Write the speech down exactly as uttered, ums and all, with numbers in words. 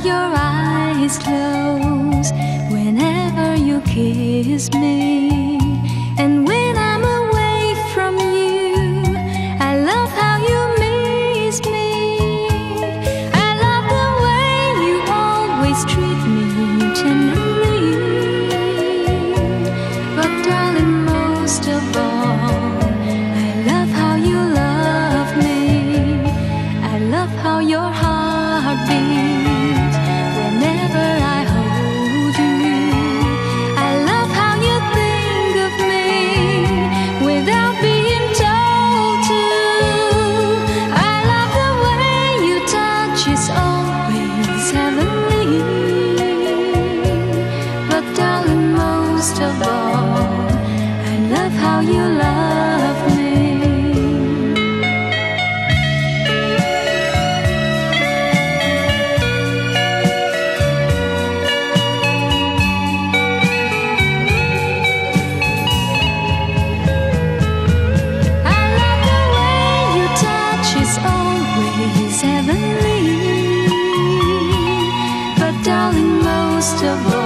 your eyes close whenever you kiss me. And when I'm away from you, I love how you miss me. I love the way you always treat me tenderly. But darling, most of all, I love how you love me. I love how your heart beats whenever I hold you. I love how you think of me without being told to. I love the way you touch is always heavenly. But darling, most of all, I love how you love me. Always heavenly, but darling, most of all,